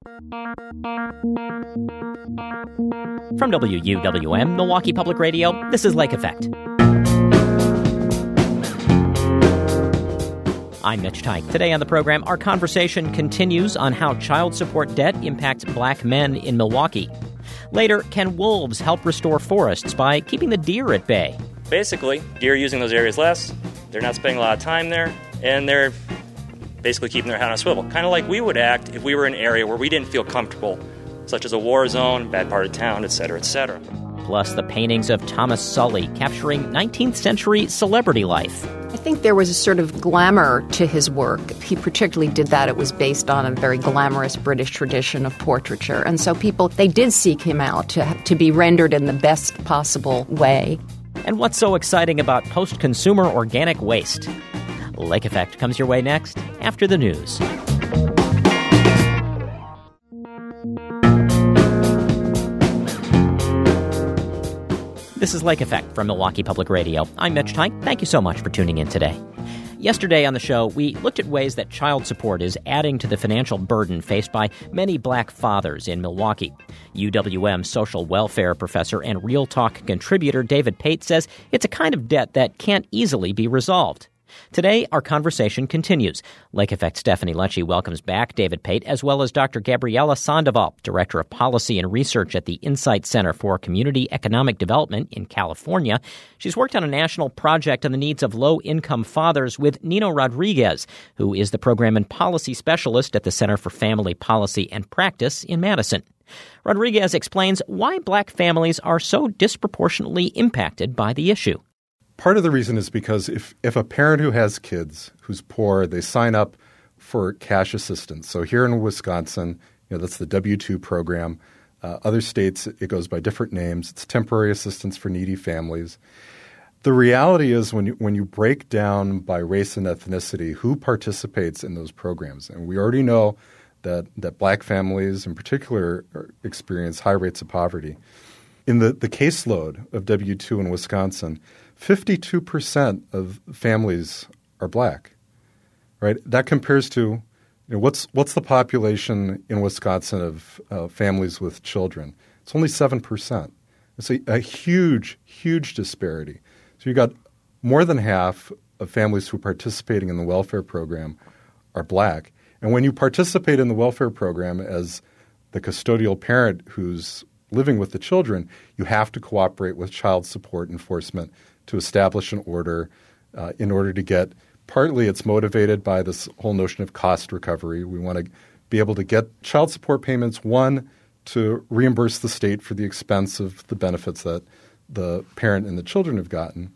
From WUWM, Milwaukee Public Radio, this is Lake Effect. I'm Mitch Teich. Today on the program, our conversation continues on how child support debt impacts black men in Milwaukee. Later, can wolves help restore forests by keeping the deer at bay? Basically, deer are using those areas less, they're not spending a lot of time there, and they're basically keeping their head on a swivel. Kind of like we would act if we were in an area where we didn't feel comfortable, such as a war zone, bad part of town, etc., etc. Plus, the paintings of Thomas Sully capturing 19th century celebrity life. I think there was a sort of glamour to his work. He particularly did that. It was based on a very glamorous British tradition of portraiture. And so they did seek him out to be rendered in the best possible way. And what's so exciting about post-consumer organic waste? Lake Effect comes your way next, after the news. This is Lake Effect from Milwaukee Public Radio. I'm Mitch Teich. Thank you so much for tuning in today. Yesterday on the show, we looked at ways that child support is adding to the financial burden faced by many black fathers in Milwaukee. UWM social welfare professor and Real Talk contributor David Pate says it's a kind of debt that can't easily be resolved. Today, our conversation continues. Lake Effect Stephanie Lecce welcomes back David Pate, as well as Dr. Gabriela Sandoval, Director of Policy and Research at the Insight Center for Community Economic Development in California. She's worked on a national project on the needs of low-income fathers with Nino Rodriguez, who is the Program and Policy Specialist at the Center for Family Policy and Practice in Madison. Rodriguez explains why black families are so disproportionately impacted by the issue. Part of the reason is because if a parent who has kids who's poor, they sign up for cash assistance. So here in Wisconsin, that's the W-2 program. Other states, it goes by different names. It's temporary assistance for needy families. The reality is when you break down by race and ethnicity who participates in those programs, and we already know that black families in particular experience high rates of poverty. In the caseload of W-2 in Wisconsin, 52% of families are black, right? That compares to what's the population in Wisconsin of families with children? It's only 7%. It's a huge, huge disparity. So you got more than half of families who are participating in the welfare program are black. And when you participate in the welfare program as the custodial parent who's living with the children, you have to cooperate with child support enforcement to establish an order in order to get – partly it's motivated by this whole notion of cost recovery. We want to be able to get child support payments, one, to reimburse the state for the expense of the benefits that the parent and the children have gotten.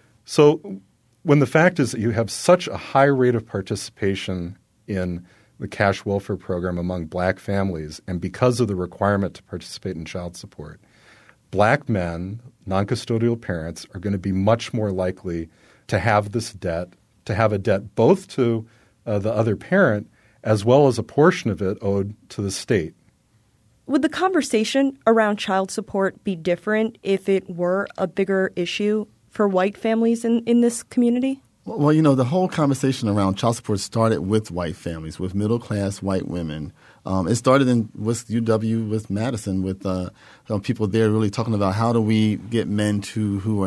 So when the fact is that you have such a high rate of participation in the cash welfare program among black families, and because of the requirement to participate in child support, black men, non-custodial parents, are going to be much more likely to have this debt, to have a debt both to the other parent as well as a portion of it owed to the state. Would the conversation around child support be different if it were a bigger issue for white families in this community? Well, the whole conversation around child support started with white families, with middle-class white women. It started with UW, with Madison, with people there really talking about how do we get men who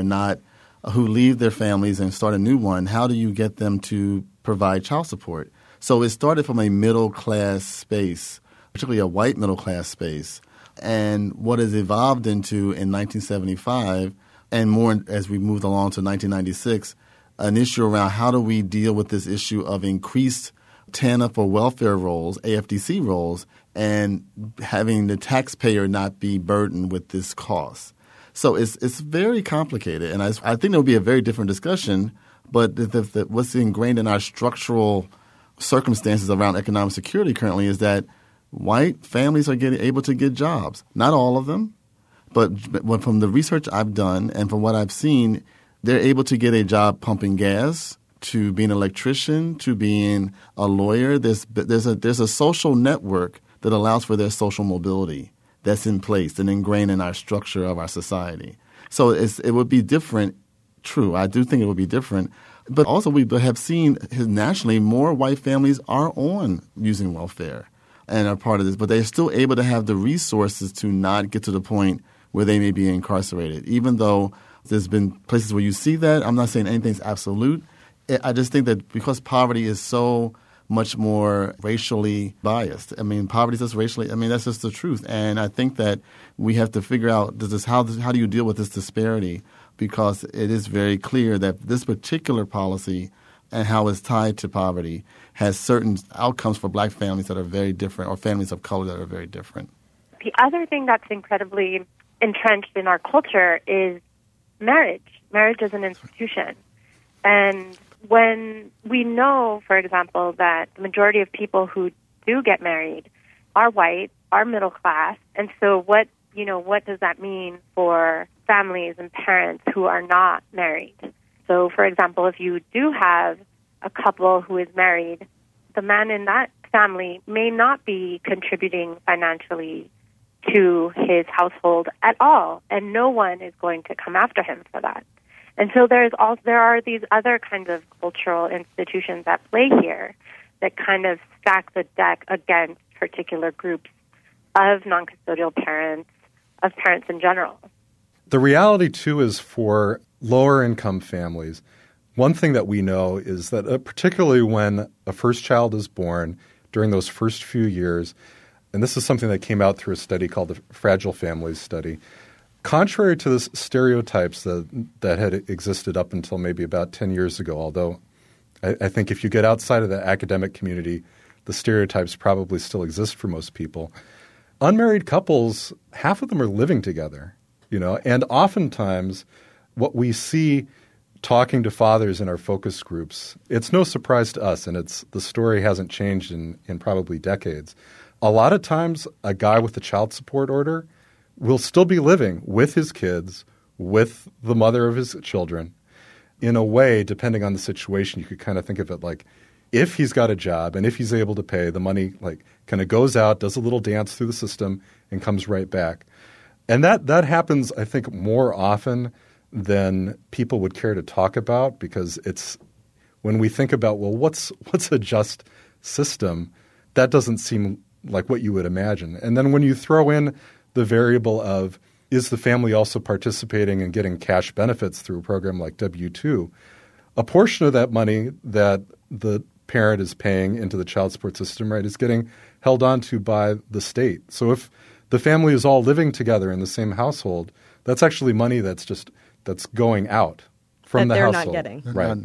leave their families and start a new one, how do you get them to provide child support? So it started from a middle-class space, particularly a white middle-class space. And what has evolved into in 1975, and more as we moved along to 1996, an issue around how do we deal with this issue of increased TANF or welfare rolls, AFDC rolls, and having the taxpayer not be burdened with this cost. So it's very complicated, and I think there will be a very different discussion, but what's ingrained in our structural circumstances around economic security currently is that white families are able to get jobs. Not all of them, but from the research I've done and from what I've seen, they're able to get a job pumping gas, to being an electrician, to being a lawyer. There's a social network that allows for their social mobility that's in place and ingrained in our structure of our society. So it would be different. True, I do think it would be different. But also we have seen nationally more white families are on using welfare. and are part of this, but they're still able to have the resources to not get to the point where they may be incarcerated. Even though there's been places where you see that, I'm not saying anything's absolute. I just think that because poverty is so much more racially biased. I mean, poverty is just racially, that's just the truth. And I think that we have to figure out how do you deal with this disparity, because it is very clear that this particular policy and how it's tied to poverty has certain outcomes for black families that are very different, or families of color that are very different. The other thing that's incredibly entrenched in our culture is marriage. Marriage as an institution. And when we know, for example, that the majority of people who do get married are white, are middle class, and so what does that mean for families and parents who are not married? So, for example, if you do have a couple who is married, the man in that family may not be contributing financially to his household at all, and no one is going to come after him for that. And so there are these other kinds of cultural institutions at play here that kind of stack the deck against particular groups of non-custodial parents, of parents in general. The reality, too, is for lower-income families, one thing that we know is that particularly when a first child is born, during those first few years, and this is something that came out through a study called the Fragile Families Study, contrary to the stereotypes that had existed up until maybe about 10 years ago, although I think if you get outside of the academic community, the stereotypes probably still exist for most people. Unmarried couples, half of them are living together, and oftentimes what we see talking to fathers in our focus groups, it's no surprise to us, and the story hasn't changed in probably decades. A lot of times a guy with a child support order will still be living with his kids, with the mother of his children. In a way, depending on the situation, you could kind of think of it like if he's got a job and if he's able to pay, the money kind of goes out, does a little dance through the system, and comes right back. And that happens, I think, more often than people would care to talk about, because it's when we think about, well, what's a just system, that doesn't seem like what you would imagine. And then when you throw in the variable of, is the family also participating and getting cash benefits through a program like W-2, a portion of that money that the parent is paying into the child support system, right, is getting held on to by the state. So if the family is all living together in the same household, that's actually money that's going out from the household. That they're not getting. Right.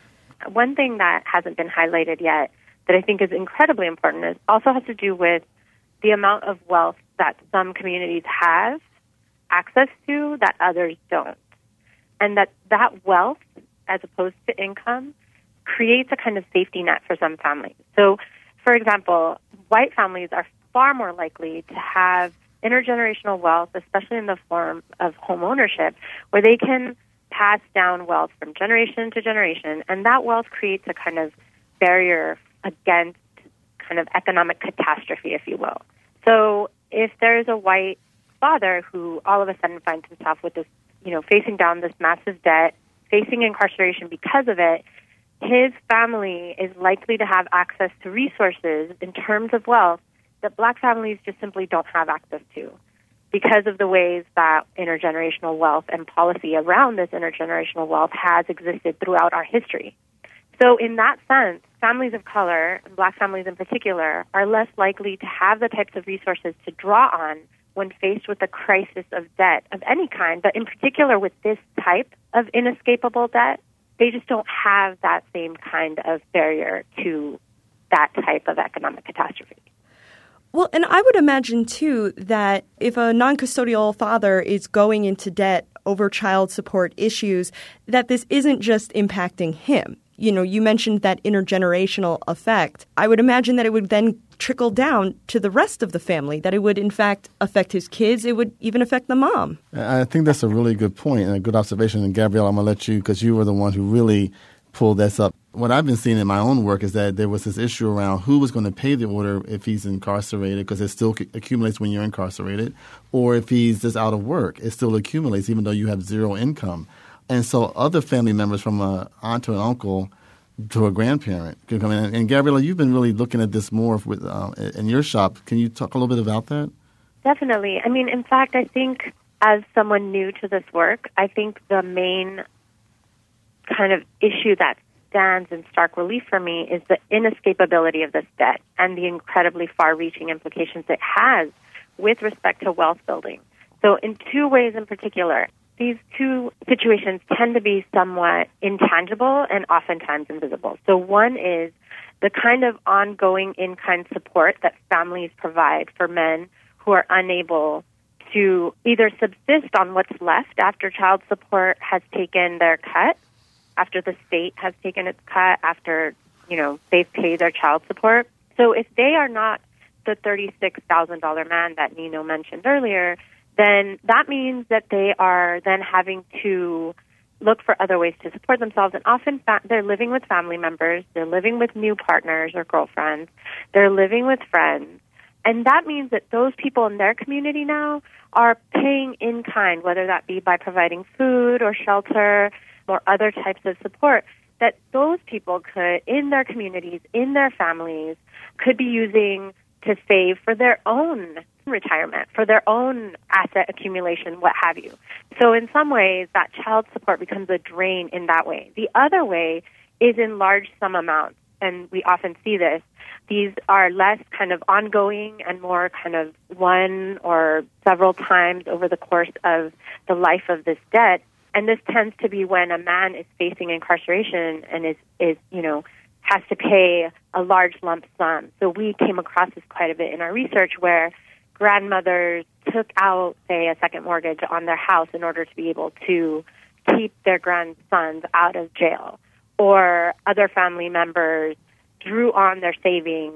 One thing that hasn't been highlighted yet that I think is incredibly important is also has to do with the amount of wealth that some communities have access to that others don't. And that wealth, as opposed to income, creates a kind of safety net for some families. So, for example, white families are far more likely to have intergenerational wealth, especially in the form of home ownership, where they can pass down wealth from generation to generation, and that wealth creates a kind of barrier against kind of economic catastrophe, if you will. So if there's a white father who all of a sudden finds himself with this, facing down this massive debt, facing incarceration because of it, his family is likely to have access to resources in terms of wealth that black families just simply don't have access to because of the ways that intergenerational wealth and policy around this intergenerational wealth has existed throughout our history. So in that sense, families of color, and black families in particular, are less likely to have the types of resources to draw on when faced with a crisis of debt of any kind, but in particular with this type of inescapable debt, they just don't have that same kind of barrier to that type of economic catastrophe. Well, and I would imagine, too, that if a non-custodial father is going into debt over child support issues, that this isn't just impacting him. You mentioned that intergenerational effect. I would imagine that it would then trickle down to the rest of the family, that it would, in fact, affect his kids. It would even affect the mom. I think that's a really good point and a good observation. And, Gabrielle, I'm going to let you, because you were the one who really pulled this up. What I've been seeing in my own work is that there was this issue around who was going to pay the order if he's incarcerated, because it still accumulates when you're incarcerated, or if he's just out of work. It still accumulates even though you have zero income. And so other family members, from an aunt to an uncle, to a grandparent can come in. And Gabriella, you've been really looking at this more with in your shop. Can you talk a little bit about that? Definitely. I mean, in fact, I think as someone new to this work, I think the main kind of issue that stands in stark relief for me is the inescapability of this debt and the incredibly far-reaching implications it has with respect to wealth building. So in two ways in particular, these two situations tend to be somewhat intangible and oftentimes invisible. So one is the kind of ongoing in-kind support that families provide for men who are unable to either subsist on what's left after child support has taken their cut, after the state has taken its cut, after, they've paid their child support. So if they are not the $36,000 man that Nino mentioned earlier, then that means that they are then having to look for other ways to support themselves. And often they're living with family members, they're living with new partners or girlfriends, they're living with friends. And that means that those people in their community now are paying in kind, whether that be by providing food or shelter or other types of support, that those people could, in their communities, in their families, could be using to save for their own retirement, for their own asset accumulation, what have you. So in some ways, that child support becomes a drain in that way. The other way is in large sum amounts, and we often see this. These are less kind of ongoing and more kind of one or several times over the course of the life of this debt. And this tends to be when a man is facing incarceration and is has to pay a large lump sum. So we came across this quite a bit in our research where grandmothers took out, say, a second mortgage on their house in order to be able to keep their grandsons out of jail. Or other family members drew on their savings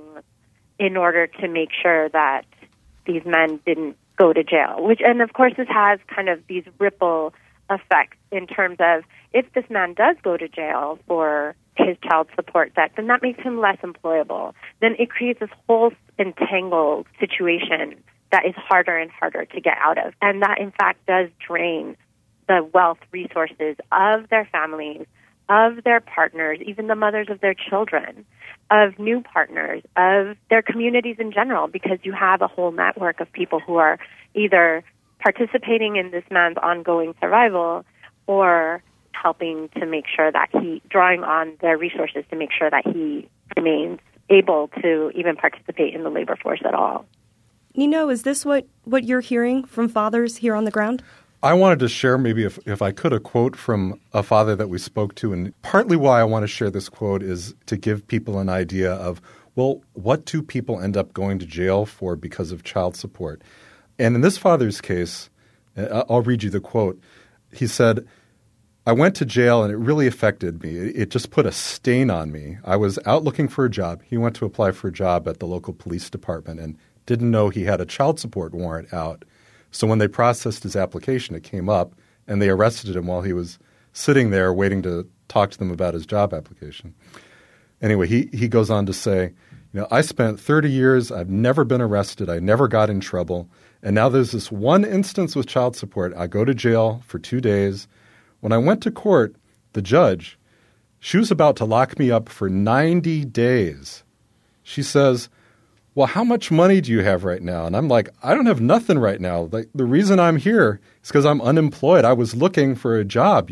in order to make sure that these men didn't go to jail. And of course, this has kind of these ripple effects in terms of if this man does go to jail for his child support debt, then that makes him less employable. Then it creates this whole entangled situation that is harder and harder to get out of. And that, in fact, does drain the wealth resources of their families, of their partners, even the mothers of their children, of new partners, of their communities in general, because you have a whole network of people who are either participating in this man's ongoing survival or helping to make sure that drawing on their resources to make sure that he remains able to even participate in the labor force at all. Nino, is this what you're hearing from fathers here on the ground? I wanted to share maybe if I could a quote from a father that we spoke to. And partly why I want to share this quote is to give people an idea of, well, what do people end up going to jail for because of child support? And in this father's case, I'll read you the quote. He said, "I went to jail and it really affected me. It just put a stain on me. I was out looking for a job." He went to apply for a job at the local police department and didn't know he had a child support warrant out. So when they processed his application, it came up and they arrested him while he was sitting there waiting to talk to them about his job application. Anyway, he goes on to say, "I spent 30 years. I've never been arrested. I never got in trouble. And now there's this one instance with child support. I go to jail for 2 days. When I went to court, the judge, she was about to lock me up for 90 days. She says, 'Well, how much money do you have right now?' And I'm like, 'I don't have nothing right now. Like, the reason I'm here is because I'm unemployed. I was looking for a job,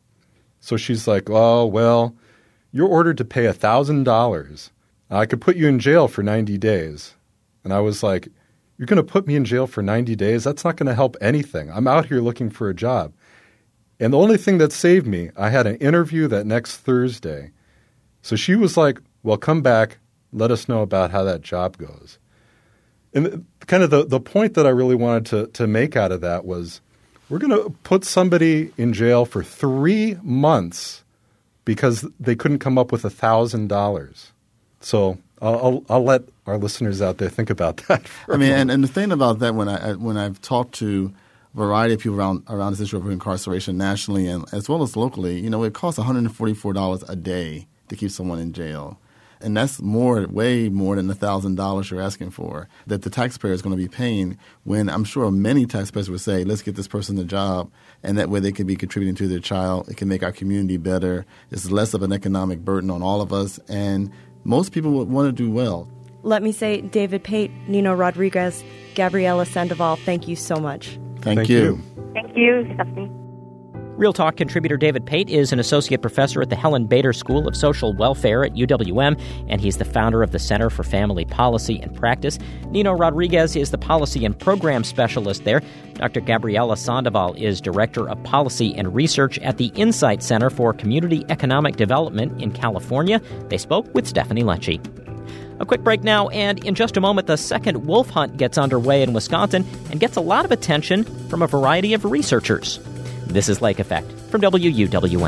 So she's like, 'Oh, well, you're ordered to pay $1,000. I could put you in jail for 90 days. And I was like, "You're going to put me in jail for 90 days? That's not going to help anything. I'm out here looking for a job." And the only thing that saved me, I had an interview that next Thursday. So she was like, "Well, come back. Let us know about how that job goes." And kind of the point that I really wanted to make out of that was we're going to put somebody in jail for 3 months because they couldn't come up with $1,000. So I'll let our listeners out there think about that. And the thing about that, when I've talked to a variety of people around this issue of incarceration nationally and as well as locally, it costs $144 a day to keep someone in jail. And that's way more than the $1,000 you're asking for that the taxpayer is going to be paying, when I'm sure many taxpayers would say, let's get this person a job, and that way they can be contributing to their child. It can make our community better. It's less of an economic burden on all of us, and most people would want to do well. Let me say, David Pate, Nino Rodriguez, Gabriela Sandoval, thank you so much. Thank you. Thank you, Stephanie. Real Talk contributor David Pate is an associate professor at the Helen Bader School of Social Welfare at UWM, and he's the founder of the Center for Family Policy and Practice. Nino Rodriguez is the policy and program specialist there. Dr. Gabriela Sandoval is director of policy and research at the Insight Center for Community Economic Development in California. They spoke with Stephanie Lecce. A quick break now, and in just a moment, the second wolf hunt gets underway in Wisconsin and gets a lot of attention from a variety of researchers. This is Lake Effect from WUWM.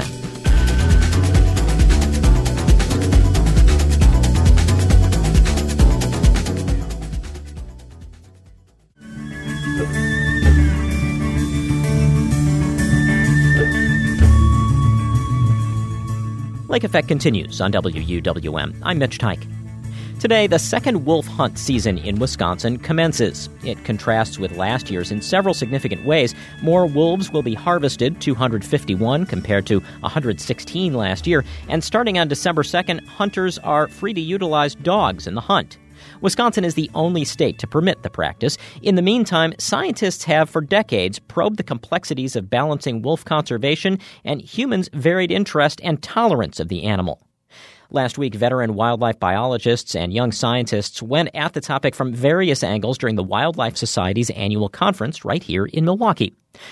Lake Effect continues on WUWM. I'm Mitch Teich. Today, the second wolf hunt season in Wisconsin commences. It contrasts with last year's in several significant ways. More wolves will be harvested, 251 compared to 116 last year. And starting on December 2nd, hunters are free to utilize dogs in the hunt. Wisconsin is the only state to permit the practice. In the meantime, scientists have for decades probed the complexities of balancing wolf conservation and humans' varied interest and tolerance of the animal. Last week, veteran wildlife biologists and young scientists went at the topic from various angles during the Wildlife Society's annual conference right here in Milwaukee.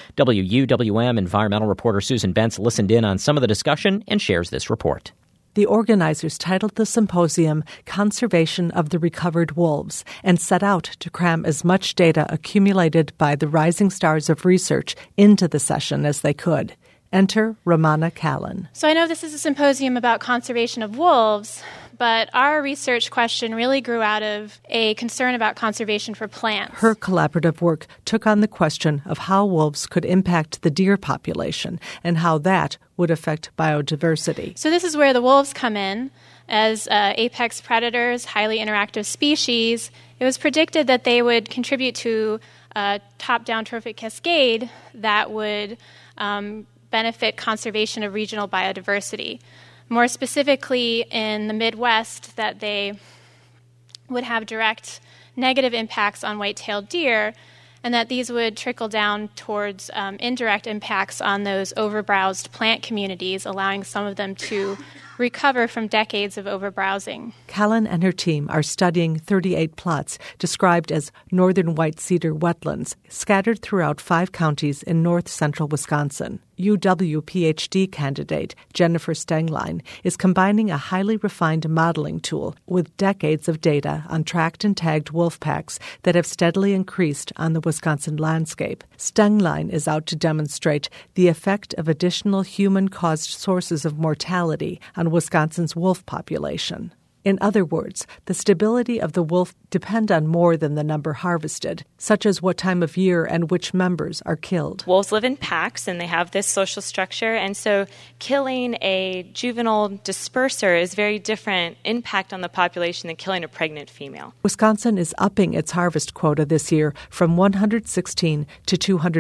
WUWM environmental reporter Susan Bentz listened in on some of the discussion and shares this report. The organizers titled the symposium Conservation of the Recovered Wolves and set out to cram as much data accumulated by the rising stars of research into the session as they could. Enter Ramana Callan. So I know this is a symposium about conservation of wolves, but our research question really grew out of a concern about conservation for plants. Her collaborative work took on the question of how wolves could impact the deer population and how that would affect biodiversity. So this is where the wolves come in. As apex predators, highly interactive species, it was predicted that they would contribute to a top-down trophic cascade that would benefit conservation of regional biodiversity. More specifically, in the Midwest, that they would have direct negative impacts on white-tailed deer, and that these would trickle down towards indirect impacts on those overbrowsed plant communities, allowing some of them to recover from decades of overbrowsing. Callan and her team are studying 38 plots described as northern white cedar wetlands scattered throughout 5 counties in north-central Wisconsin. UW PhD candidate Jennifer Stenglein is combining a highly refined modeling tool with decades of data on tracked and tagged wolf packs that have steadily increased on the Wisconsin landscape. Stenglein is out to demonstrate the effect of additional human-caused sources of mortality on Wisconsin's wolf population. In other words, the stability of the wolf depend on more than the number harvested, such as what time of year and which members are killed. Wolves live in packs, and they have this social structure, and so killing a juvenile disperser is very different impact on the population than killing a pregnant female. Wisconsin is upping its harvest quota this year from 116 to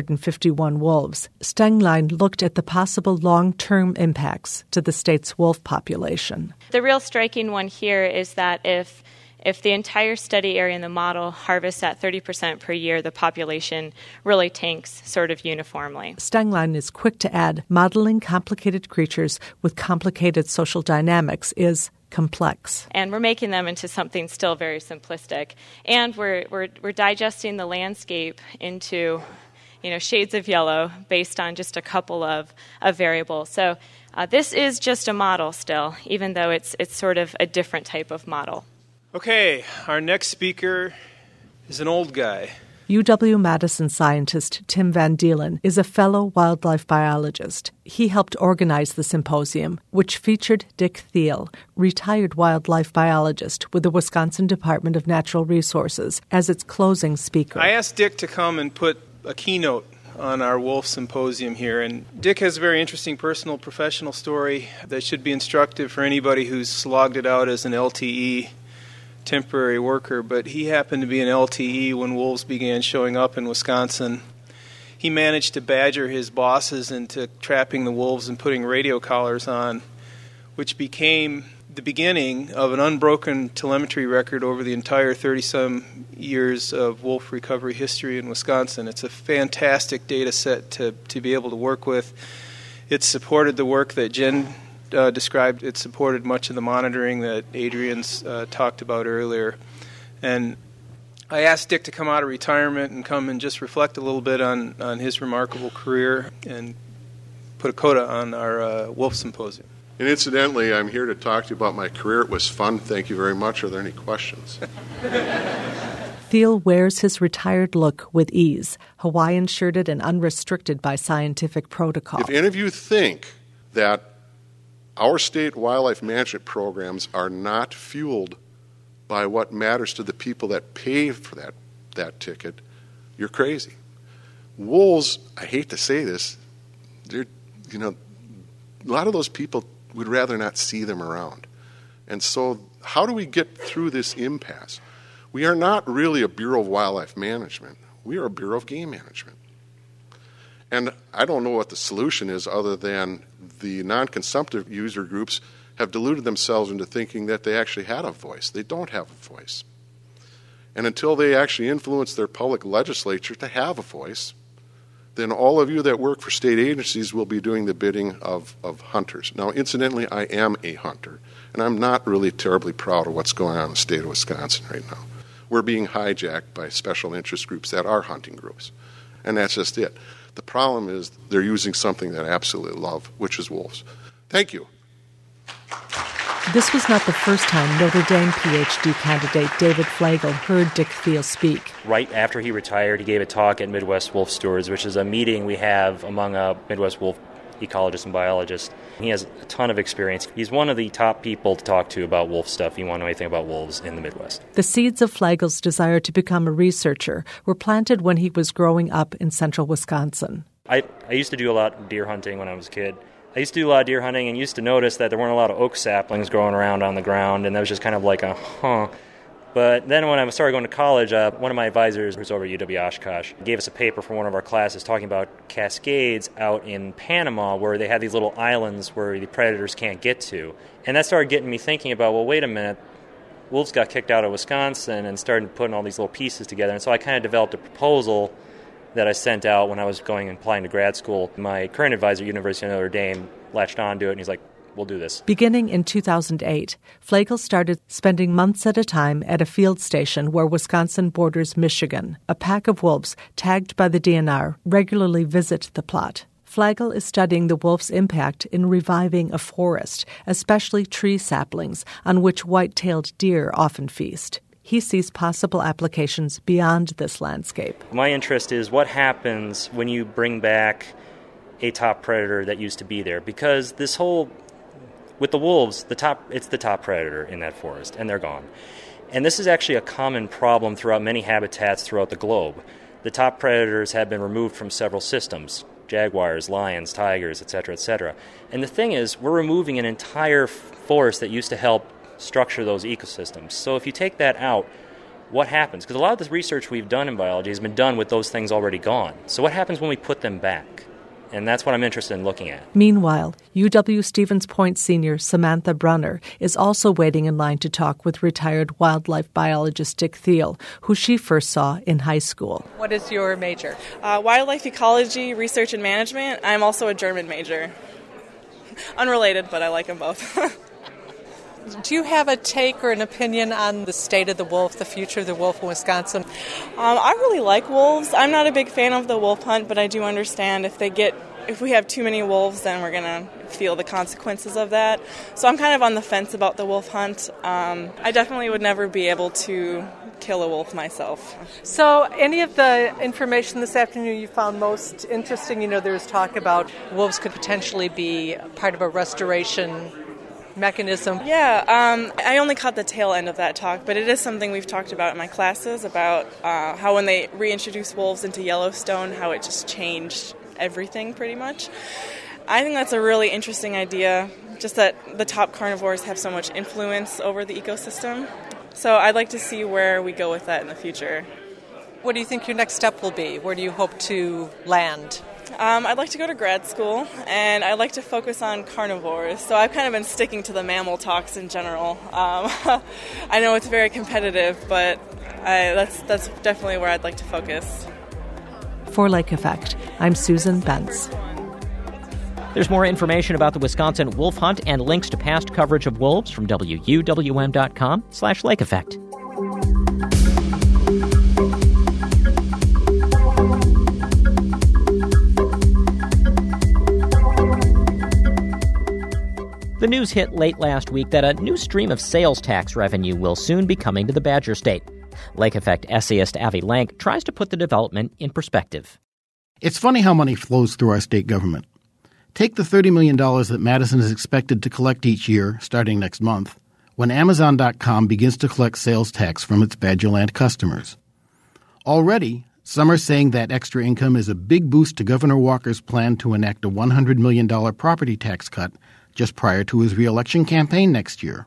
251 wolves. Stenglein looked at the possible long-term impacts to the state's wolf population. The real striking one here is that if the entire study area in the model harvests at 30% per year, the population really tanks sort of uniformly. Stenglein is quick to add, modeling complicated creatures with complicated social dynamics is complex. And we're making them into something still very simplistic. And we're digesting the landscape into shades of yellow based on just a couple of variables. So this is just a model still, even though it's sort of a different type of model. Okay, our next speaker is an old guy. UW-Madison scientist Tim Van Deelen is a fellow wildlife biologist. He helped organize the symposium, which featured Dick Thiel, retired wildlife biologist with the Wisconsin Department of Natural Resources, as its closing speaker. I asked Dick to come and put a keynote on our wolf symposium here. And Dick has a very interesting personal professional story that should be instructive for anybody who's slogged it out as an LTE temporary worker. But he happened to be an LTE when wolves began showing up in Wisconsin. He managed to badger his bosses into trapping the wolves and putting radio collars on, which became the beginning of an unbroken telemetry record over the entire 30-some years of wolf recovery history in Wisconsin. It's a fantastic data set to be able to work with. It supported the work that Jen described. It supported much of the monitoring that Adrian's talked about earlier. And I asked Dick to come out of retirement and come and just reflect a little bit on his remarkable career and put a coda on our wolf symposium. And incidentally, I'm here to talk to you about my career. It was fun. Thank you very much. Are there any questions? Thiel wears his retired look with ease, Hawaiian shirted and unrestricted by scientific protocol. If any of you think that our state wildlife management programs are not fueled by what matters to the people that pay for that ticket, you're crazy. Wolves, I hate to say this, a lot of those people would rather not see them around. And so how do we get through this impasse? We are not really a Bureau of Wildlife Management. We are a Bureau of Game Management. And I don't know what the solution is other than the non-consumptive user groups have deluded themselves into thinking that they actually had a voice. They don't have a voice. And until they actually influence their public legislature to have a voice, then all of you that work for state agencies will be doing the bidding of hunters. Now, incidentally, I am a hunter, and I'm not really terribly proud of what's going on in the state of Wisconsin right now. We're being hijacked by special interest groups that are hunting groups, and that's just it. The problem is they're using something that I absolutely love, which is wolves. Thank you. This was not the first time Notre Dame PhD candidate David Flegel heard Dick Thiel speak. Right after he retired, he gave a talk at Midwest Wolf Stewards, which is a meeting we have among Midwest wolf ecologists and biologists. He has a ton of experience. He's one of the top people to talk to about wolf stuff if you want to know anything about wolves in the Midwest. The seeds of Flegel's desire to become a researcher were planted when he was growing up in central Wisconsin. I used to do a lot of deer hunting when I was a kid. I used to do a lot of deer hunting and used to notice that there weren't a lot of oak saplings growing around on the ground, and that was just kind of like But then when I started going to college, one of my advisors, who's over at UW Oshkosh, gave us a paper for one of our classes talking about cascades out in Panama where they have these little islands where the predators can't get to. And that started getting me thinking about, well, wait a minute, wolves got kicked out of Wisconsin, and started putting all these little pieces together. And so I kind of developed a proposal that I sent out when I was going and applying to grad school. My current advisor, University of Notre Dame, latched on to it, and he's like, we'll do this. Beginning in 2008, Flegel started spending months at a time at a field station where Wisconsin borders Michigan. A pack of wolves, tagged by the DNR, regularly visit the plot. Flegel is studying the wolf's impact in reviving a forest, especially tree saplings on which white-tailed deer often feast. He sees possible applications beyond this landscape. My interest is what happens when you bring back a top predator that used to be there. Because this whole, with the wolves, it's the top predator in that forest, and they're gone. And this is actually a common problem throughout many habitats throughout the globe. The top predators have been removed from several systems: jaguars, lions, tigers, etc., etc. And the thing is, we're removing an entire forest that used to help structure those ecosystems. So if you take that out, what happens? Because a lot of the research we've done in biology has been done with those things already gone. So what happens when we put them back? And that's what I'm interested in looking at. Meanwhile, UW Stevens Point senior Samantha Brunner is also waiting in line to talk with retired wildlife biologist Dick Thiel, who she first saw in high school. What is your major? Wildlife ecology, research and management. I'm also a German major. Unrelated, but I like them both. Do you have a take or an opinion on the state of the wolf, the future of the wolf in Wisconsin? I really like wolves. I'm not a big fan of the wolf hunt, but I do understand if we have too many wolves, then we're going to feel the consequences of that. So I'm kind of on the fence about the wolf hunt. I definitely would never be able to kill a wolf myself. So any of the information this afternoon you found most interesting? There's talk about wolves could potentially be part of a restoration mechanism? Yeah, I only caught the tail end of that talk, but it is something we've talked about in my classes about how when they reintroduced wolves into Yellowstone, how it just changed everything pretty much. I think that's a really interesting idea, just that the top carnivores have so much influence over the ecosystem. So I'd like to see where we go with that in the future. What do you think your next step will be? Where do you hope to land? I'd like to go to grad school, and I'd like to focus on carnivores. So I've kind of been sticking to the mammal talks in general. I know it's very competitive, but that's definitely where I'd like to focus. For Lake Effect, I'm Susan Bentz. There's more information about the Wisconsin wolf hunt and links to past coverage of wolves from WUWM.com/Lake Effect. The news hit late last week that a new stream of sales tax revenue will soon be coming to the Badger State. Lake Effect essayist Avi Lank tries to put the development in perspective. It's funny how money flows through our state government. Take the $30 million that Madison is expected to collect each year, starting next month, when Amazon.com begins to collect sales tax from its Badgerland customers. Already, some are saying that extra income is a big boost to Governor Walker's plan to enact a $100 million property tax cut just prior to his re-election campaign next year.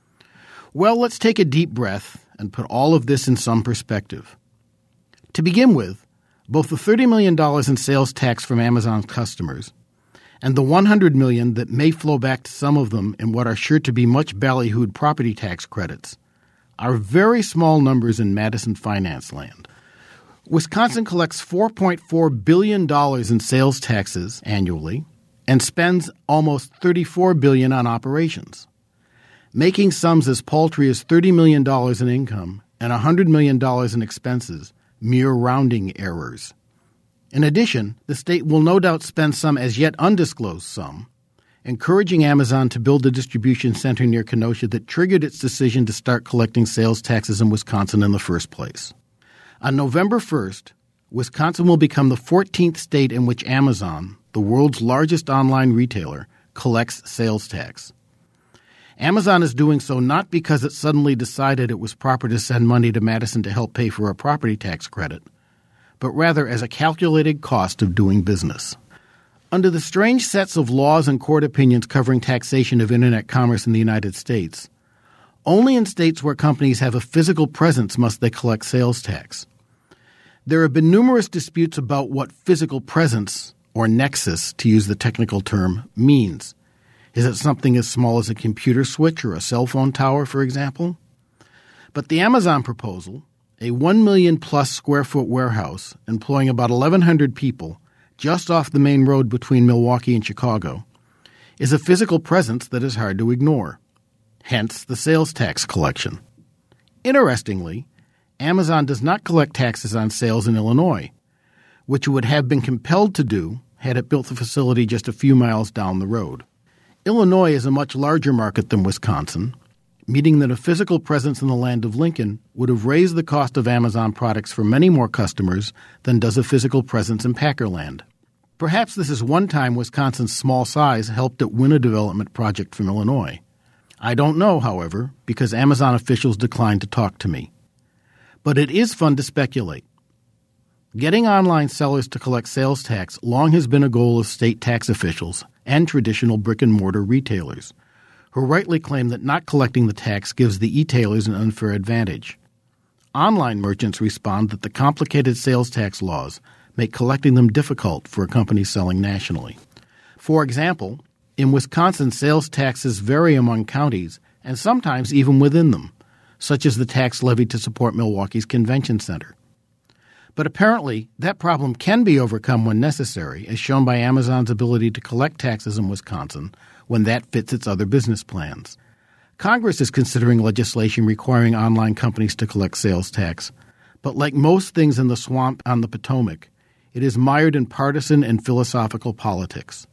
Well, let's take a deep breath and put all of this in some perspective. To begin with, both the $30 million in sales tax from Amazon's customers and the $100 million that may flow back to some of them in what are sure to be much ballyhooed property tax credits are very small numbers in Madison finance land. Wisconsin collects $4.4 billion in sales taxes annually and spends almost $34 billion on operations, making sums as paltry as $30 million in income and $100 million in expenses mere rounding errors. In addition, the state will no doubt spend some as yet undisclosed sum, encouraging Amazon to build a distribution center near Kenosha that triggered its decision to start collecting sales taxes in Wisconsin in the first place. On November 1st, Wisconsin will become the 14th state in which Amazon, the world's largest online retailer, collects sales tax. Amazon is doing so not because it suddenly decided it was proper to send money to Madison to help pay for a property tax credit, but rather as a calculated cost of doing business. Under the strange sets of laws and court opinions covering taxation of Internet commerce in the United States, only in states where companies have a physical presence must they collect sales tax. There have been numerous disputes about what physical presence, or nexus, to use the technical term, means. Is it something as small as a computer switch or a cell phone tower, for example? But the Amazon proposal, a 1 million plus square foot warehouse employing about 1,100 people just off the main road between Milwaukee and Chicago, is a physical presence that is hard to ignore. Hence the sales tax collection. Interestingly, Amazon does not collect taxes on sales in Illinois, which it would have been compelled to do had it built the facility just a few miles down the road. Illinois is a much larger market than Wisconsin, meaning that a physical presence in the land of Lincoln would have raised the cost of Amazon products for many more customers than does a physical presence in Packerland. Perhaps this is one time Wisconsin's small size helped it win a development project from Illinois. I don't know, however, because Amazon officials declined to talk to me. But it is fun to speculate. Getting online sellers to collect sales tax long has been a goal of state tax officials and traditional brick-and-mortar retailers, who rightly claim that not collecting the tax gives the e-tailers an unfair advantage. Online merchants respond that the complicated sales tax laws make collecting them difficult for companies selling nationally. For example, in Wisconsin, sales taxes vary among counties and sometimes even within them, such as the tax levied to support Milwaukee's convention center. But apparently, that problem can be overcome when necessary, as shown by Amazon's ability to collect taxes in Wisconsin when that fits its other business plans. Congress is considering legislation requiring online companies to collect sales tax, but like most things in the swamp on the Potomac, it is mired in partisan and philosophical politics.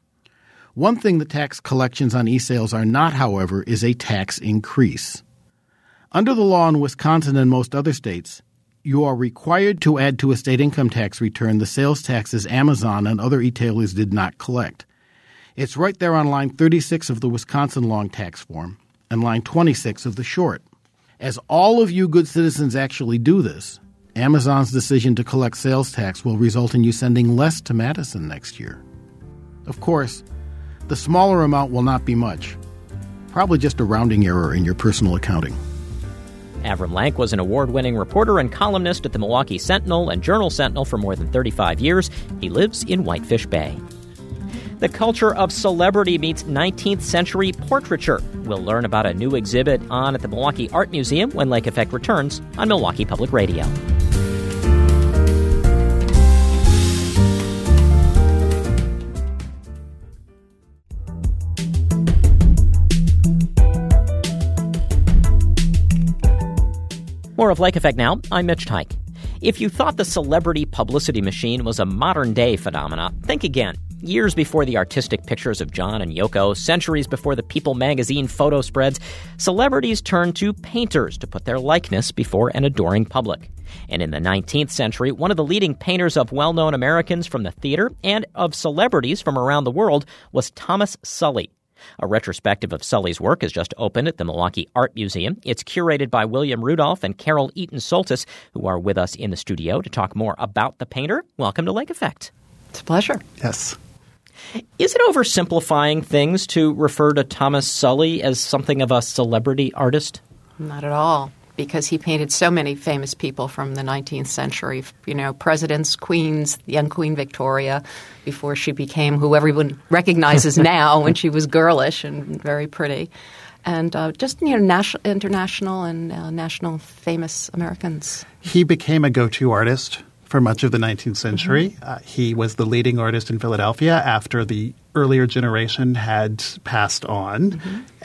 One thing the tax collections on e-sales are not, however, is a tax increase. Under the law in Wisconsin and most other states, you are required to add to a state income tax return the sales taxes Amazon and other e-tailers did not collect. It's right there on line 36 of the Wisconsin long tax form and line 26 of the short. As all of you good citizens actually do this, Amazon's decision to collect sales tax will result in you sending less to Madison next year. Of course, the smaller amount will not be much. Probably just a rounding error in your personal accounting. Avram Lank was an award-winning reporter and columnist at the Milwaukee Sentinel and Journal-Sentinel for more than 35 years. He lives in Whitefish Bay. The culture of celebrity meets 19th century portraiture. We'll learn about a new exhibit on at the Milwaukee Art Museum when Lake Effect returns on Milwaukee Public Radio. More of Lake Effect now. I'm Mitch Teich. If you thought the celebrity publicity machine was a modern-day phenomena, think again. Years before the artistic pictures of John and Yoko, centuries before the People magazine photo spreads, celebrities turned to painters to put their likeness before an adoring public. And in the 19th century, one of the leading painters of well-known Americans from the theater and of celebrities from around the world was Thomas Sully. A retrospective of Sully's work has just opened at the Milwaukee Art Museum. It's curated by William Rudolph and Carol Eaton-Soltis, who are with us in the studio to talk more about the painter. Welcome to Lake Effect. It's a pleasure. Yes. Is it oversimplifying things to refer to Thomas Sully as something of a celebrity artist? Not at all, because he painted so many famous people from the 19th century, presidents, queens, young Queen Victoria, before she became who everyone recognizes now when she was girlish and very pretty. And international and national famous Americans. He became a go-to artist for much of the 19th century. He was the leading artist in Philadelphia after the earlier generation had passed on.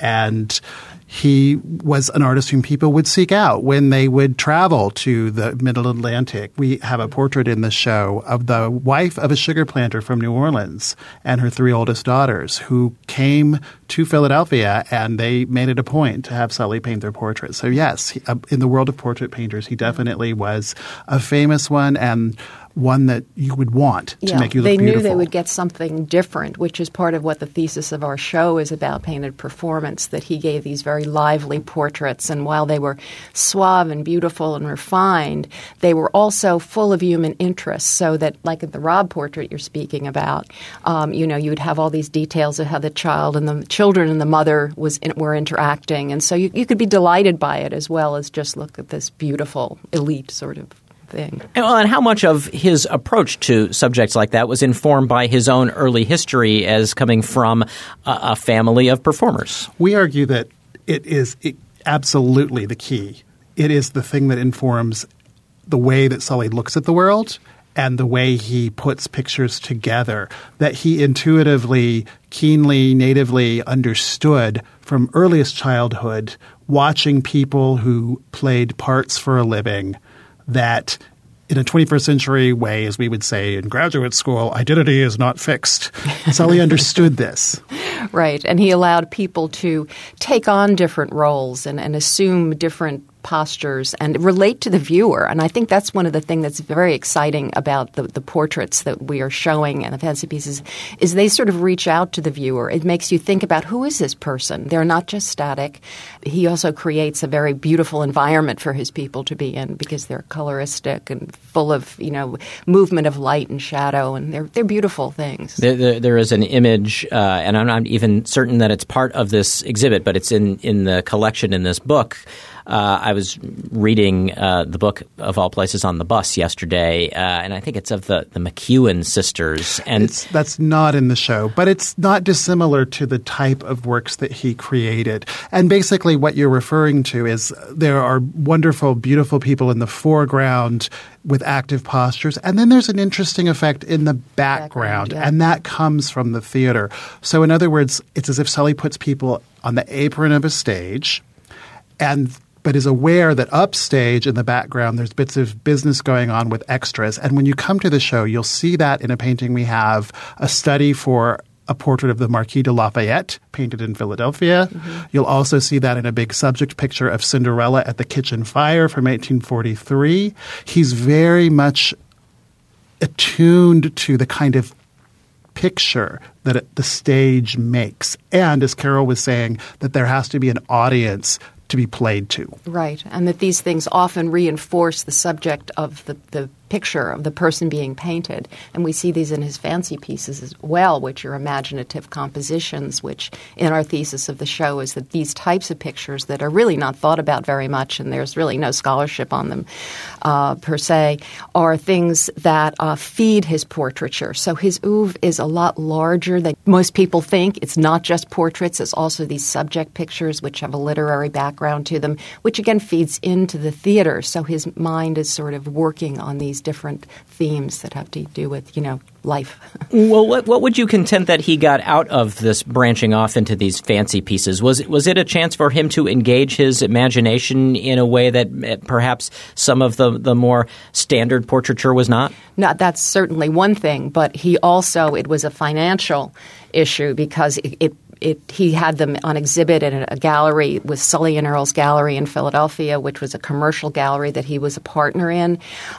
And he was an artist whom people would seek out when they would travel to the Middle Atlantic. We have a portrait in the show of the wife of a sugar planter from New Orleans and her 3 oldest daughters who came to Philadelphia, and they made it a point to have Sully paint their portraits. So yes, in the world of portrait painters, he definitely was a famous one and one that you would want to make you look beautiful. They knew they would get something different, which is part of what the thesis of our show is about, Painted Performance, that he gave these very lively portraits. And while they were suave and beautiful and refined, they were also full of human interest, so that, like the Rob portrait you're speaking about, you would have all these details of how the child and the children and the mother were interacting. And so you could be delighted by it as well as just look at this beautiful elite sort of thing. And how much of his approach to subjects like that was informed by his own early history as coming from a family of performers? We argue that it is absolutely the key. It is the thing that informs the way that Sully looks at the world and the way he puts pictures together, that he intuitively, keenly, natively understood from earliest childhood, watching people who played parts for a living, that in a 21st century way, as we would say in graduate school, identity is not fixed. Sully understood this. Right. And he allowed people to take on different roles and assume different postures and relate to the viewer. And I think that's one of the things that's very exciting about the portraits that we are showing and the fancy pieces is they sort of reach out to the viewer. It makes you think about who is this person? They're not just static. He also creates a very beautiful environment for his people to be in because they're coloristic and full of, movement of light and shadow, and they're beautiful things. There is an image, and I'm not even certain that it's part of this exhibit, but it's in the collection in this book. I was reading the book, of all places, on the bus yesterday, and I think it's of the McEwen sisters. And that's not in the show, but it's not dissimilar to the type of works that he created. And basically what you're referring to is there are wonderful, beautiful people in the foreground with active postures, and then there's an interesting effect in the background, and that comes from the theater. So in other words, it's as if Sully puts people on the apron of a stage but is aware that upstage in the background there's bits of business going on with extras. And when you come to the show, you'll see that in a painting we have, a study for a portrait of the Marquis de Lafayette, painted in Philadelphia. You'll also see that in a big subject picture of Cinderella at the Kitchen Fire from 1843. He's very much attuned to the kind of picture that the stage makes. And as Carol was saying, that there has to be an audience to be played to. Right, and that these things often reinforce the subject of the picture of the person being painted. And we see these in his fancy pieces as well, which are imaginative compositions, which in our thesis of the show is that these types of pictures that are really not thought about very much, and there's really no scholarship on them per se, are things that feed his portraiture. So his oeuvre is a lot larger than most people think. It's not just portraits. It's also these subject pictures which have a literary background to them, which again feeds into the theater. So his mind is sort of working on these different themes that have to do with, life. Well, what would you contend that he got out of this branching off into these fancy pieces? Was it a chance for him to engage his imagination in a way that perhaps some of the more standard portraiture was not? No, that's certainly one thing, but it was a financial issue because he had them on exhibit in a gallery with Sully and Earl's Gallery in Philadelphia, which was a commercial gallery that he was a partner in.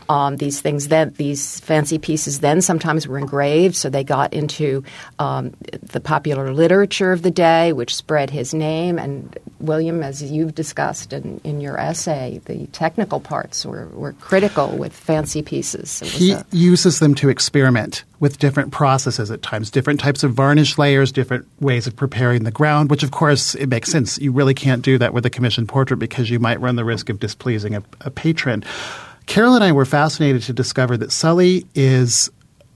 These fancy pieces then sometimes were engraved, so they got into the popular literature of the day, which spread his name. And William, as you've discussed in your essay, the technical parts were critical with fancy pieces. He uses them to experiment with different processes at times, different types of varnish layers, different ways of preparing the ground, which, of course, it makes sense. You really can't do that with a commissioned portrait because you might run the risk of displeasing a patron. Carol and I were fascinated to discover that Sully is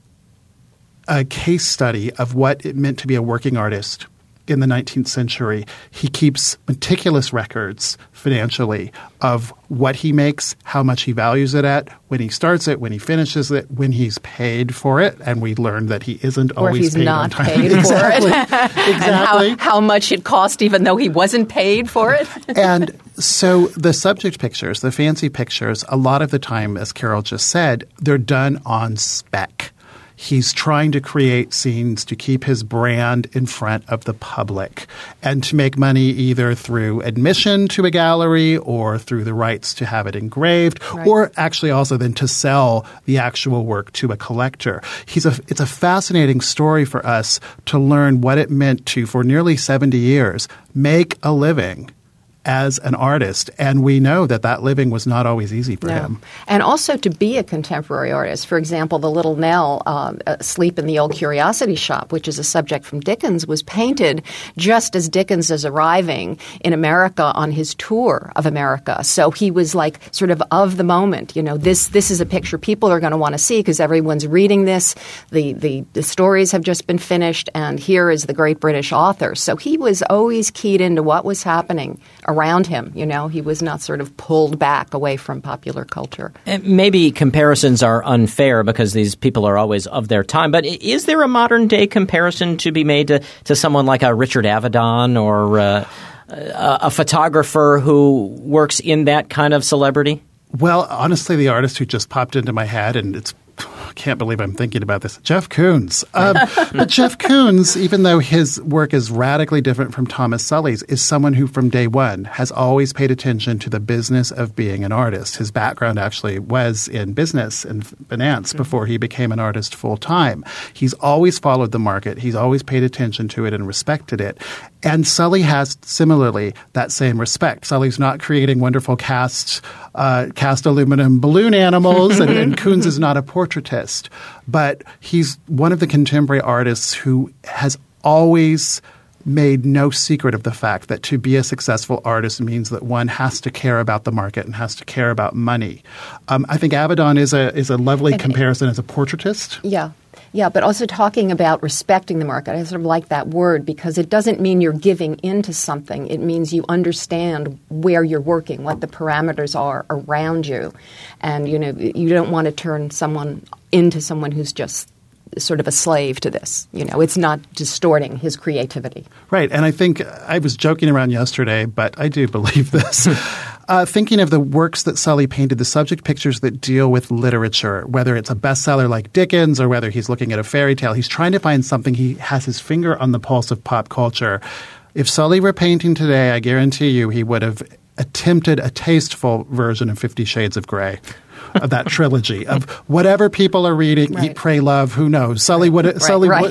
a case study of what it meant to be a working artist in the 19th century. He keeps meticulous records financially of what he makes, how much he values it at, when he starts it, when he finishes it, when he's paid for it. And we learned that he isn't always paid on time. Or he's not paid for it. Exactly. And how much it cost even though he wasn't paid for it. And so the subject pictures, the fancy pictures, a lot of the time, as Carol just said, they're done on spec. He's trying to create scenes to keep his brand in front of the public and to make money either through admission to a gallery or through the rights to have it engraved, or actually also then to sell the actual work to a collector. It's a fascinating story for us to learn what it meant to, for nearly 70 years, make a living as an artist, and we know that living was not always easy for him. And also to be a contemporary artist. For example, the Little Nell, Sleep in the Old Curiosity Shop, which is a subject from Dickens, was painted just as Dickens is arriving in America on his tour of America. So he was like sort of the moment. This is a picture people are going to want to see because everyone's reading this. The stories have just been finished, and here is the great British author. So he was always keyed into what was happening around him. He was not sort of pulled back away from popular culture. And maybe comparisons are unfair because these people are always of their time, but is there a modern-day comparison to be made to someone like a Richard Avedon or a photographer who works in that kind of celebrity? Well, honestly, the artist who just popped into my head, and I can't believe I'm thinking about this, Jeff Koons. But Jeff Koons, even though his work is radically different from Thomas Sully's, is someone who from day one has always paid attention to the business of being an artist. His background actually was in business and finance before he became an artist full time. He's always followed the market. He's always paid attention to it and respected it. And Sully has similarly that same respect. Sully's not creating wonderful cast aluminum balloon animals, and Koons is not a portraitist. But he's one of the contemporary artists who has always made no secret of the fact that to be a successful artist means that one has to care about the market and has to care about money. I think Avedon is a lovely comparison as a portraitist. Yeah, but also talking about respecting the market. I sort of like that word because it doesn't mean you're giving into something. It means you understand where you're working, what the parameters are around you. And, you don't want to turn someone into someone who's just sort of a slave to this. It's not distorting his creativity. Right. And I think I was joking around yesterday, but I do believe this. Thinking of the works that Sully painted, the subject pictures that deal with literature, whether it's a bestseller like Dickens or whether he's looking at a fairy tale, he's trying to find something. He has his finger on the pulse of pop culture. If Sully were painting today, I guarantee you he would have attempted a tasteful version of 50 Shades of Grey. of that trilogy of whatever people are reading, Eat, Pray, Love, who knows? Sully would have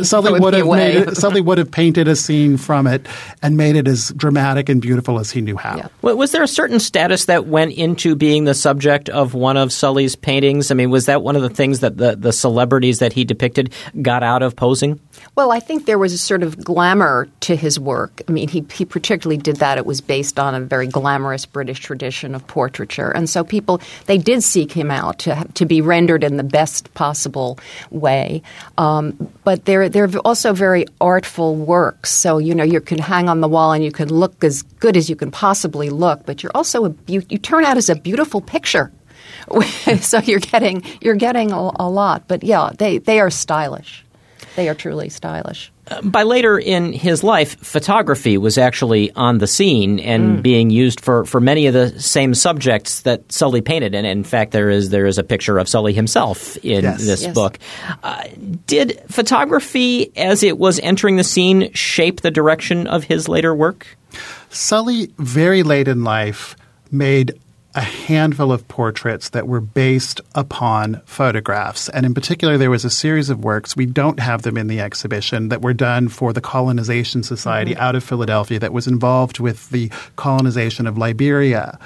painted a scene from it and made it as dramatic and beautiful as he knew how. Yeah. Was there a certain status that went into being the subject of one of Sully's paintings? I mean, was that one of the things that the celebrities that he depicted got out of posing? Well, I think there was a sort of glamour to his work. I mean, he particularly did that. It was based on a very glamorous British tradition of portraiture. And so they did seek him out to be rendered in the best possible way. But they're also very artful works. So, you can hang on the wall and you can look as good as you can possibly look, but you're also you turn out as a beautiful picture. So you're getting a lot. But yeah, they are stylish. They are truly stylish. By later in his life, photography was actually on the scene and being used for many of the same subjects that Sully painted. And in fact, there is a picture of Sully himself in this book. Did photography, as it was entering the scene, shape the direction of his later work? Sully, very late in life, made a handful of portraits that were based upon photographs. And in particular, there was a series of works, we don't have them in the exhibition, that were done for the Colonization Society out of Philadelphia that was involved with the colonization of Liberia.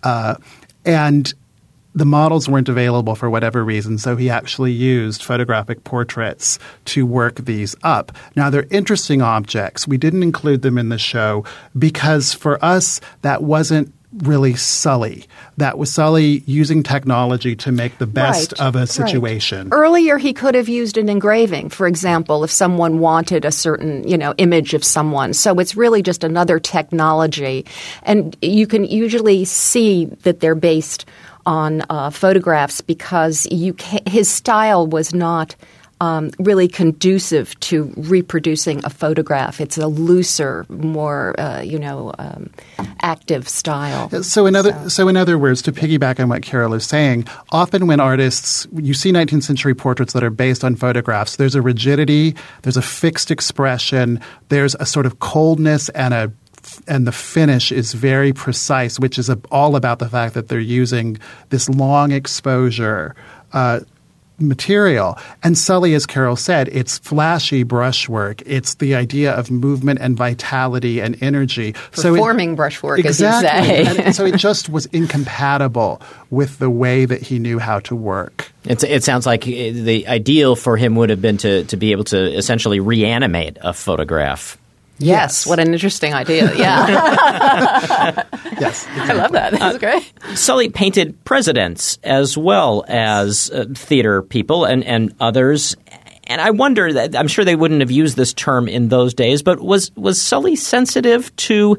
And the models weren't available for whatever reason, so he actually used photographic portraits to work these up. Now, they're interesting objects. We didn't include them in the show because for us, that wasn't really Sully. That was Sully using technology to make the best of a situation. Right. Earlier, he could have used an engraving, for example, if someone wanted a certain, image of someone. So it's really just another technology. And you can usually see that they're based on photographs because his style was not really conducive to reproducing a photograph. It's a looser, more active style. So in other words, to piggyback on what Carol is saying, often when artists you see 19th century portraits that are based on photographs, there's a rigidity, there's a fixed expression, there's a sort of coldness and the finish is very precise, which is all about the fact that they're using this long exposure material. And Sully, as Carol said, it's flashy brushwork. It's the idea of movement and vitality and energy. Performing brushwork, exactly, as you say. And so it just was incompatible with the way that he knew how to work. It sounds like the ideal for him would have been to be able to essentially reanimate a photograph. Yes, what an interesting idea. Yeah. Yes. I love that. That's great. Sully painted presidents as well as theater people and others. And I wonder that I'm sure they wouldn't have used this term in those days, but was Sully sensitive to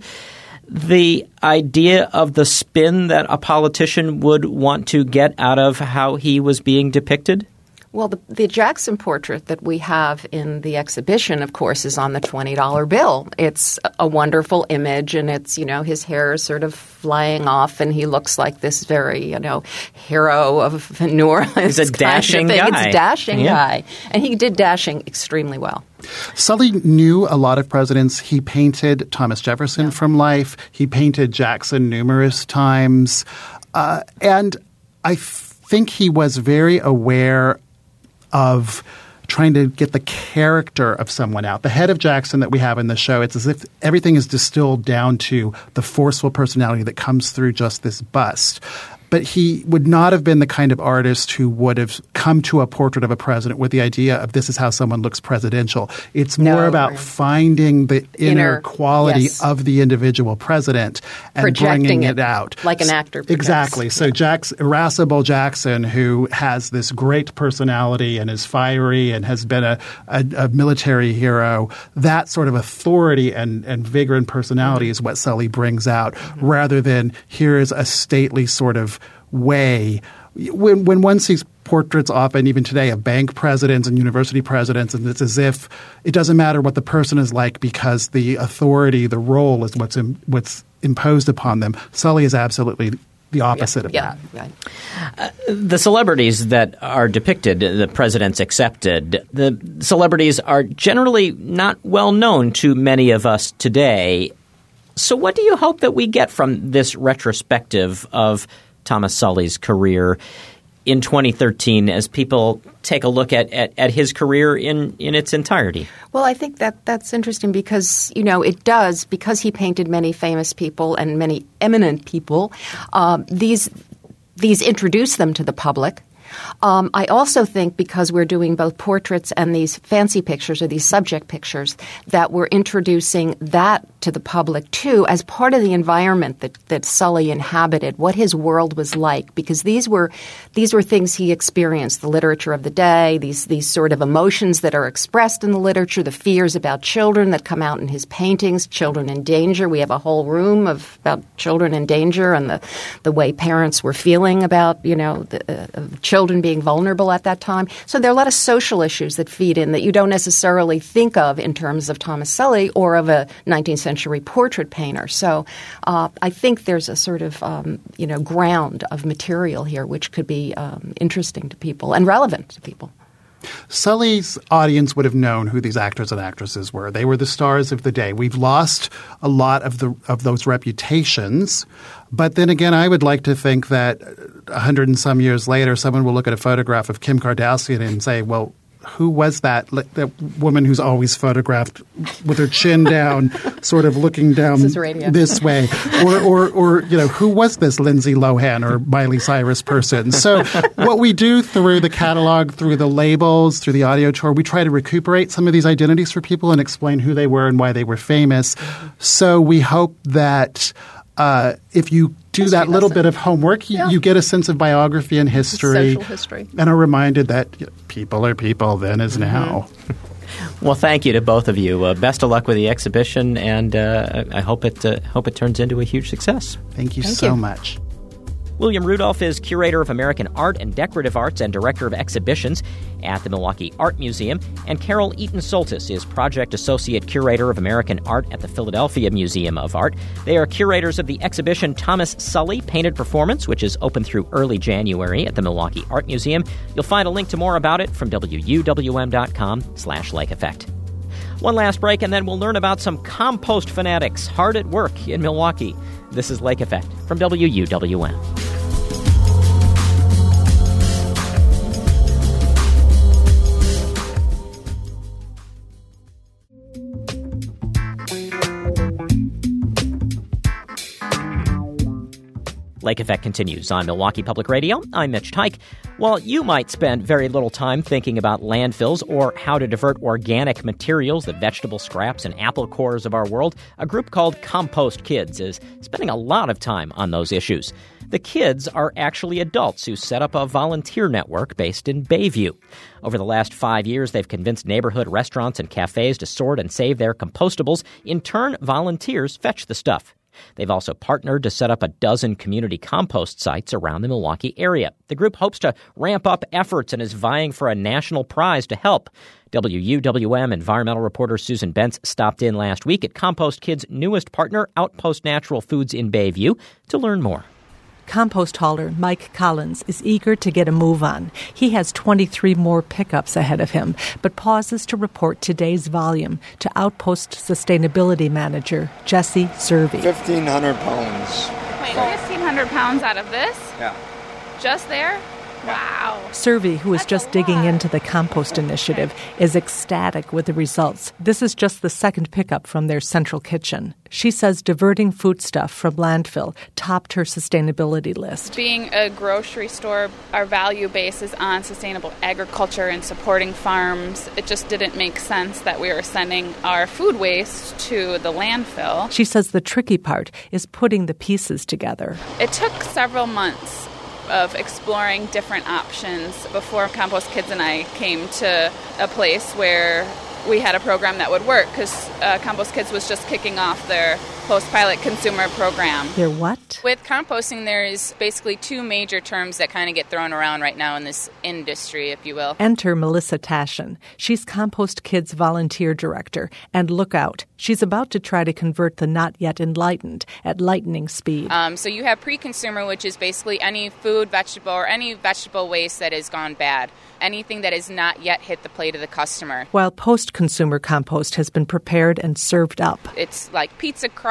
the idea of the spin that a politician would want to get out of how he was being depicted? Well, the Jackson portrait that we have in the exhibition, of course, is on the $20 bill. It's a wonderful image, and it's, his hair is sort of flying off, and he looks like this very, hero of New Orleans. He's a dashing guy. It's a dashing guy. And he did dashing extremely well. Sully knew a lot of presidents. He painted Thomas Jefferson from life. He painted Jackson numerous times. And I think he was very aware of trying to get the character of someone out. The head of Jackson that we have in the show, it's as if everything is distilled down to the forceful personality that comes through just this bust. But he would not have been the kind of artist who would have come to a portrait of a president with the idea of this is how someone looks presidential. It's more about finding the inner quality of the individual president and projecting bringing it out. Like an actor projects. Exactly. So irascible Jackson, who has this great personality and is fiery and has been a military hero, that sort of authority and vigor and personality is what Sully brings out, rather than here is a stately sort of way. When one sees portraits often, even today, of bank presidents and university presidents, and it's as if it doesn't matter what the person is like because the authority, the role is what's imposed upon them. Sully is absolutely the opposite of that. The celebrities that are depicted, the presidents accepted, the celebrities are generally not well known to many of us today. So what do you hope that we get from this retrospective of Thomas Sully's career? in 2013 as people take a look at his career in its entirety? Well, I think that's interesting because, it does, because he painted many famous people and many eminent people, these introduce them to the public. I also think because we're doing both portraits and these fancy pictures or these subject pictures that we're introducing that to the public too as part of the environment that Sully inhabited, what his world was like, because these were things he experienced, the literature of the day, these sort of emotions that are expressed in the literature, the fears about children that come out in his paintings, children in danger. We have a whole room about children in danger and the way parents were feeling about, the children being vulnerable at that time. So there are a lot of social issues that feed in that you don't necessarily think of in terms of Thomas Sully or of a 19th century portrait painter. So I think there's a sort of, ground of material here which could be interesting to people and relevant to people. Sully's audience would have known who these actors and actresses were. They were the stars of the day. We've lost a lot of those reputations. But then again, I would like to think that 100 and some years later, someone will look at a photograph of Kim Kardashian and say, well, who was that woman who's always photographed with her chin down, sort of looking down this way? Or who was this Lindsay Lohan or Miley Cyrus person? So what we do through the catalog, through the labels, through the audio tour, we try to recuperate some of these identities for people and explain who they were and why they were famous. So we hope that if you do that little bit of homework, you get a sense of biography and history. Social history. And are reminded that people are people then as now. Well, thank you to both of you. Best of luck with the exhibition, and I hope it turns into a huge success. Thank you so much. William Rudolph is Curator of American Art and Decorative Arts and Director of Exhibitions at the Milwaukee Art Museum. And Carol Eaton Soltis is Project Associate Curator of American Art at the Philadelphia Museum of Art. They are curators of the exhibition Thomas Sully Painted Performance, which is open through early January at the Milwaukee Art Museum. You'll find a link to more about it from WUWM.com/Lake Effect. One last break, and then we'll learn about some compost fanatics hard at work in Milwaukee. This is Lake Effect from WUWM. Lake Effect continues on Milwaukee Public Radio. I'm Mitch Teich. While you might spend very little time thinking about landfills or how to divert organic materials, the vegetable scraps and apple cores of our world, a group called Compost Kids is spending a lot of time on those issues. The kids are actually adults who set up a volunteer network based in Bayview. Over the last 5 years, they've convinced neighborhood restaurants and cafes to sort and save their compostables. In turn, volunteers fetch the stuff. They've also partnered to set up a dozen community compost sites around the Milwaukee area. The group hopes to ramp up efforts and is vying for a national prize to help. WUWM environmental reporter Susan Bentz stopped in last week at Compost Kids' newest partner, Outpost Natural Foods in Bayview, to learn more. Compost hauler Mike Collins is eager to get a move on. He has 23 more pickups ahead of him, but pauses to report today's volume to Outpost Sustainability Manager Jesse Zervy. 1,500 pounds. Wait, 1,500 pounds out of this? Yeah. Just there? Wow. Zervy, who is just digging into the compost initiative, is ecstatic with the results. This is just the second pickup from their central kitchen. She says diverting foodstuff from landfill topped her sustainability list. Being a grocery store, our value base is on sustainable agriculture and supporting farms. It just didn't make sense that we were sending our food waste to the landfill. She says the tricky part is putting the pieces together. It took several months of exploring different options before Compost Kids and I came to a place where we had a program that would work, because Compost Kids was just kicking off their post-pilot consumer program. Their what? With composting, there's basically two major terms that kind of get thrown around right now in this industry, if you will. Enter Melissa Tashin. She's Compost Kids volunteer director. And look out, she's about to try to convert the not yet enlightened at lightning speed. So you have pre-consumer, which is basically any food, vegetable, or any vegetable waste that has gone bad. Anything that has not yet hit the plate of the customer. While post-consumer compost has been prepared and served up. It's like pizza crust,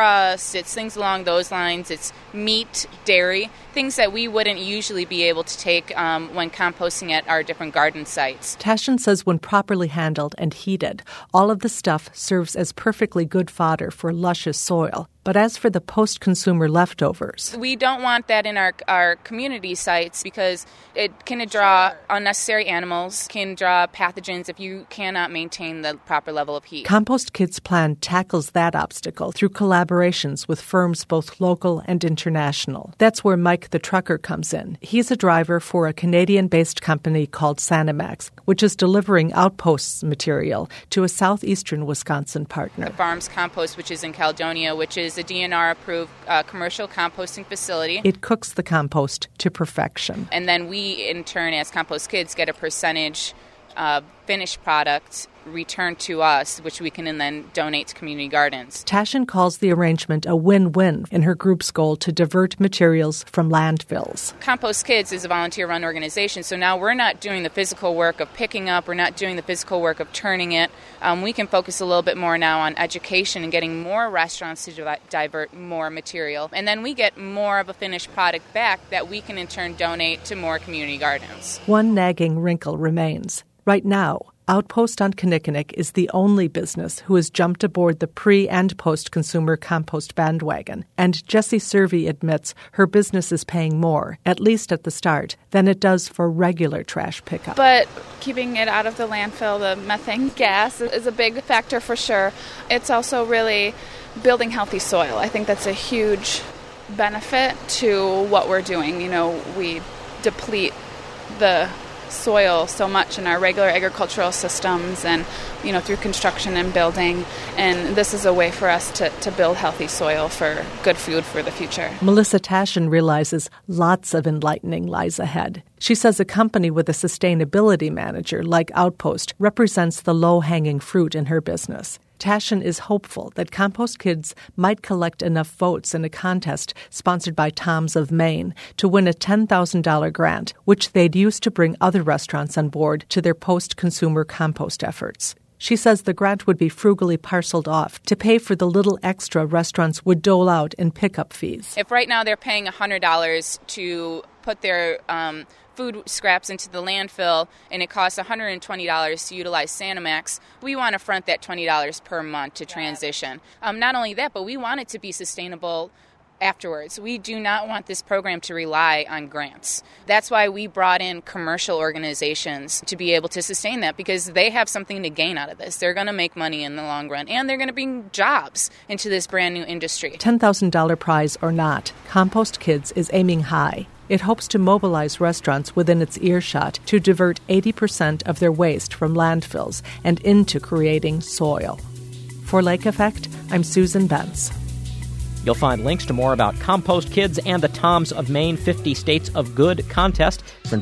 crust, it's things along those lines, it's meat, dairy, things that we wouldn't usually be able to take when composting at our different garden sites. Tashin says when properly handled and heated, all of the stuff serves as perfectly good fodder for luscious soil. But as for the post-consumer leftovers, we don't want that in our community sites because it can draw unnecessary animals, can draw pathogens if you cannot maintain the proper level of heat. Compost Kids' plan tackles that obstacle through collaborations with firms both local and international. That's where Mike the trucker comes in. He's a driver for a Canadian-based company called Sanimax, which is delivering Outposts material to a southeastern Wisconsin partner. The Farms Compost, which is in Caledonia, which is a DNR-approved commercial composting facility. It cooks the compost to perfection. And then we, in turn, as Compost Kids, get a percentage of finished product returned to us, which we can then donate to community gardens. Tashin calls the arrangement a win-win in her group's goal to divert materials from landfills. Compost Kids is a volunteer-run organization, so now we're not doing the physical work of picking up, we're not doing the physical work of turning it. We can focus a little bit more now on education and getting more restaurants to divert more material. And then we get more of a finished product back that we can in turn donate to more community gardens. One nagging wrinkle remains. Right now, Outpost on Kinnickinnick is the only business who has jumped aboard the pre- and post-consumer compost bandwagon, and Jessie Servey admits her business is paying more, at least at the start, than it does for regular trash pickup. But keeping it out of the landfill, the methane gas, is a big factor for sure. It's also really building healthy soil. I think that's a huge benefit to what we're doing. You know, we deplete the soil so much in our regular agricultural systems and, you know, through construction and building. And this is a way for us to build healthy soil for good food for the future. Melissa Tashin realizes lots of enlightening lies ahead. She says a company with a sustainability manager like Outpost represents the low-hanging fruit in her business. Tashin is hopeful that Compost Kids might collect enough votes in a contest sponsored by Tom's of Maine to win a $10,000 grant, which they'd use to bring other restaurants on board to their post-consumer compost efforts. She says the grant would be frugally parceled off to pay for the little extra restaurants would dole out in pickup fees. If right now they're paying $100 to put their food scraps into the landfill and it costs $120 to utilize Sanimax, we want to front that $20 per month to transition. Not only that, but we want it to be sustainable afterwards. We do not want this program to rely on grants. That's why we brought in commercial organizations to be able to sustain that, because they have something to gain out of this. They're going to make money in the long run, and they're going to bring jobs into this brand new industry. $10,000 prize or not, Compost Kids is aiming high. It hopes to mobilize restaurants within its earshot to divert 80% of their waste from landfills and into creating soil. For Lake Effect, I'm Susan Bentz. You'll find links to more about Compost Kids and the Toms of Maine 50 States of Good contest from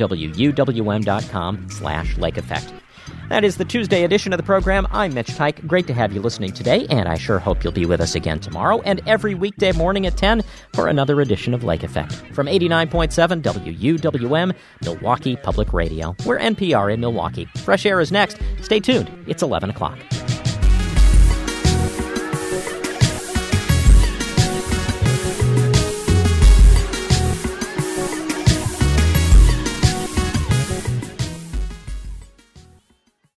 WUWM.com/Lake Effect. That is the Tuesday edition of the program. I'm Mitch Tyke. Great to have you listening today, and I sure hope you'll be with us again tomorrow and every weekday morning at 10 for another edition of Lake Effect from 89.7 WUWM, Milwaukee Public Radio. We're NPR in Milwaukee. Fresh Air is next. Stay tuned. It's 11 o'clock.